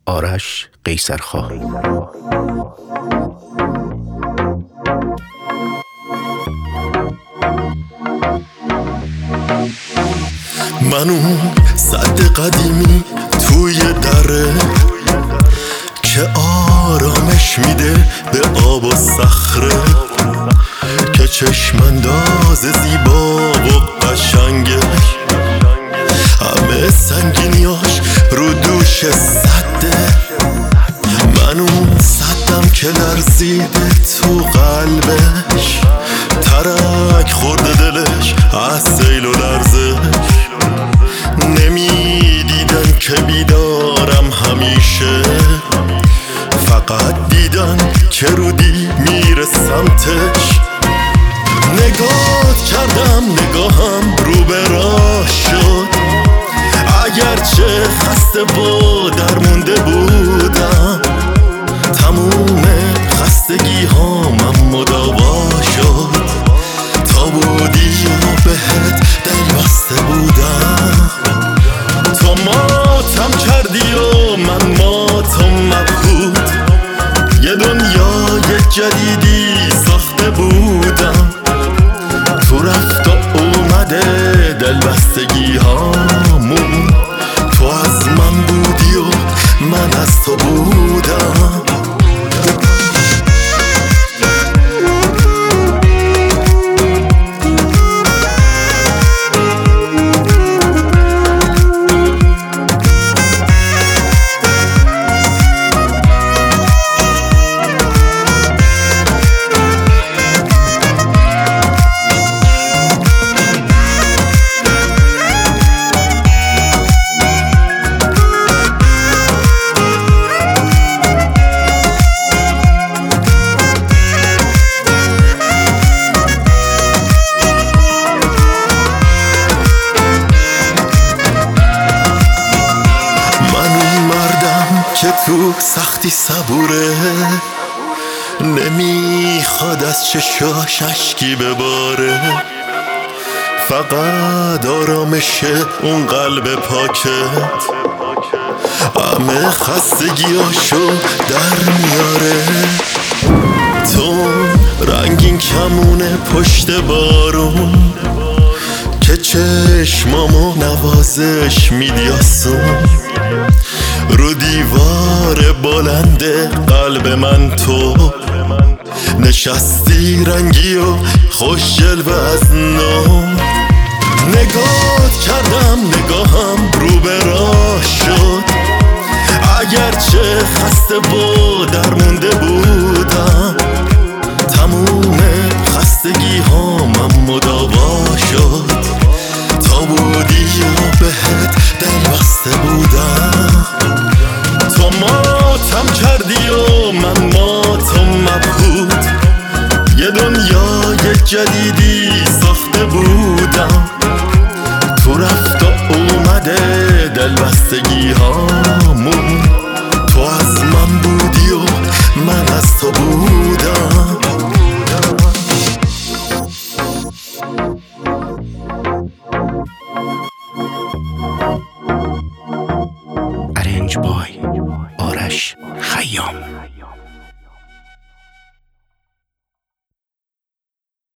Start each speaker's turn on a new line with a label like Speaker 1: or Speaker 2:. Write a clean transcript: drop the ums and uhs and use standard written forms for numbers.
Speaker 1: آرش قیصرخواه.
Speaker 2: من اون سد قدیمی توی دره که آرامش میده به آب و صخره، که چشمانداز زیبا و قشنگش همه سنگینیاش رو دوش سده. من اون سدم که لرزیده تو قلبش، ترک خورده دلش از سیل و لرزش. نمیدیدن که بیدارم همیشه، فقط دیدن که رودی میره سمتش. نگاه کردم نگاهم رو به راه شد، اگرچه خسته با درمونده بودم، تموم خستگی هامم مداوا شد. تا بودی و بهت دل بسته بودم، تو ماتم کردی و من ماتم مبهوت. یه دنیای جدیدی ساخته بودم، تو رفت و اومده دلبستگی هامون. تو از من بودی و من از تو بودم. که تو سختی صبوره، نمیخواد از چشاش اشکی بباره، فقط آرامشه اون قلب پاکت همه خستگیاشو در میاره. تو رنگین کمونه پشت بارون که چشمامو نوازش میدی آسون. رو دیوار بلند قلب من تو نشستی رنگی و خوش جلوه از نو. نگاه کردم نگاهم رو به راه شد، اگرچه خسته با درمونده بودم، تموم خستگی هامم مداوا شد. تا بودی و بهت دل بسته بودم، تو ماتم کردی و من ماتم مبهوت. یه دنیای جدیدی ساخته بودم، تو رفت و اومده دلبستگی هامون. تو از من بودی و من از تو بودم.